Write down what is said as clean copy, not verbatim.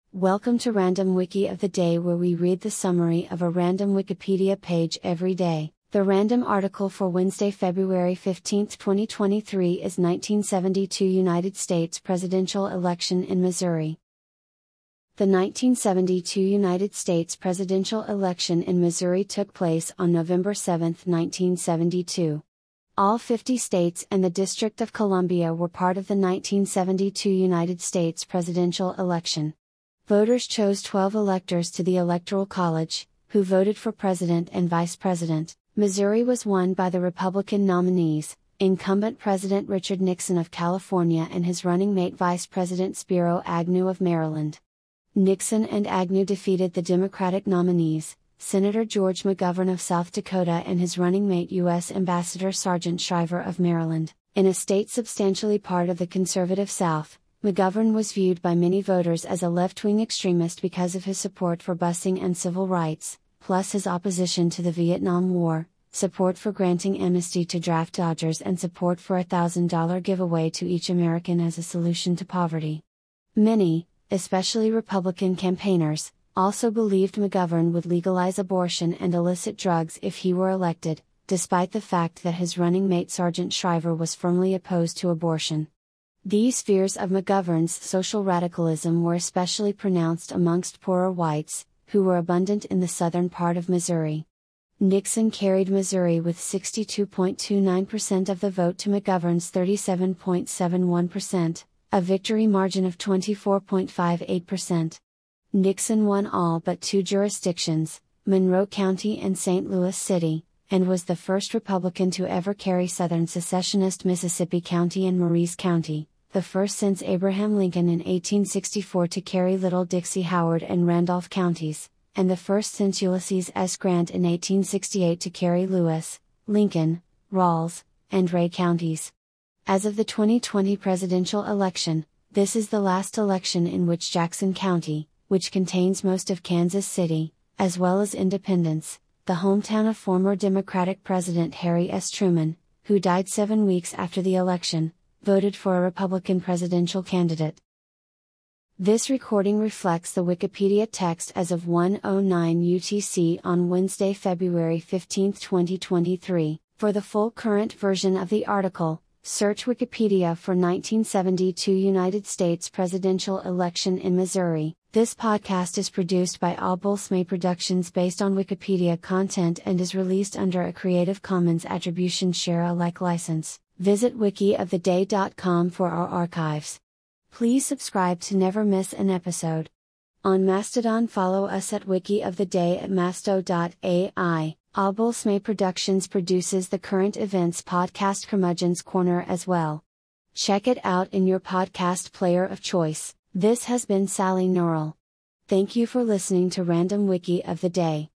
Welcome to Random Wiki of the Day, where we read the summary of a random Wikipedia page every day. The random article for Wednesday, February 15, 2023 is 1972 United States presidential election in Missouri. The 1972 United States presidential election in Missouri took place on November 7, 1972. All 50 states and the District of Columbia were part of the 1972 United States presidential election. Voters chose 12 electors to the Electoral College, who voted for president and vice president. Missouri was won by the Republican nominees, incumbent President Richard Nixon of California and his running mate Vice President Spiro Agnew of Maryland. Nixon and Agnew defeated the Democratic nominees, Senator George McGovern of South Dakota and his running mate U.S. Ambassador Sargent Shriver of Maryland. In a state substantially part of the conservative South, McGovern was viewed by many voters as a left-wing extremist because of his support for busing and civil rights, plus his opposition to the Vietnam War, support for granting amnesty to draft dodgers and support for a $1,000 giveaway to each American as a solution to poverty. Many, especially Republican campaigners, also believed McGovern would legalize abortion and illicit drugs if he were elected, despite the fact that his running mate Sargent Shriver was firmly opposed to abortion. These fears of McGovern's social radicalism were especially pronounced amongst poorer whites, who were abundant in the southern part of Missouri. Nixon carried Missouri with 62.29% of the vote to McGovern's 37.71%, a victory margin of 24.58%. Nixon won all but two jurisdictions, Monroe County and St. Louis City, and was the first Republican to ever carry Southern secessionist Mississippi County and Maurice County, the first since Abraham Lincoln in 1864 to carry Little Dixie Howard and Randolph counties, and the first since Ulysses S. Grant in 1868 to carry Lewis, Lincoln, Ralls, and Ray counties. As of the 2020 presidential election, this is the last election in which Jackson County, which contains most of Kansas City, as well as Independence, the hometown of former Democratic President Harry S. Truman, who died 7 weeks after the election, voted for a Republican presidential candidate. This recording reflects the Wikipedia text as of 1:09 UTC on Wednesday, February 15, 2023. For the full current version of the article, search Wikipedia for 1972 United States presidential election in Missouri. This podcast is produced by Obulsme Productions based on Wikipedia content and is released under a Creative Commons Attribution Share Alike license. Visit wikioftheday.com for our archives. Please subscribe to never miss an episode. On Mastodon, follow us at Wiki of the Day at masto.ai. Obulsme Productions produces the current events podcast Curmudgeon's Corner as well. Check it out in your podcast player of choice. This has been Sally Norrell. Thank you for listening to Random Wiki of the Day.